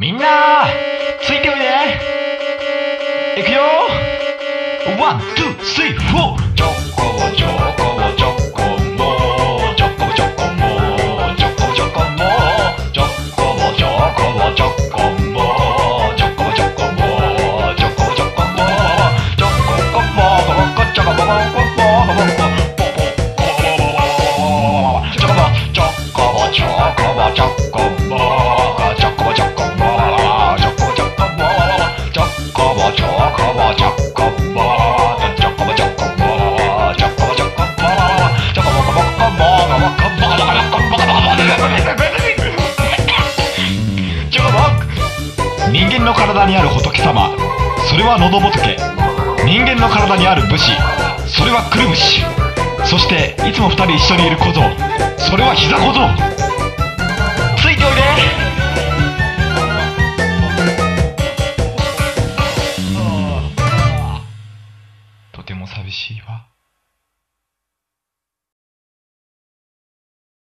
みんなついておいで。いくよ。ワン、ツー、スリー、フォー。ちょこちょこちょこもちょこちょこもちょこちょこもちょこちょこちょこもちょこちょこもちょこちょこもちょここもこちょこもこちょこもちょこちょこちょこもちょこちょこもちょこちょこもちょこもちょこもちょこもちょこもちょこもちょこもちょこもちょこもこもこもちょこも人間の体にある仏様、それは喉仏。人間の体にある武士、それはくるぶし。そしていつも二人一緒にいる小僧、それは膝小僧。ついておいで。とても寂しいわ。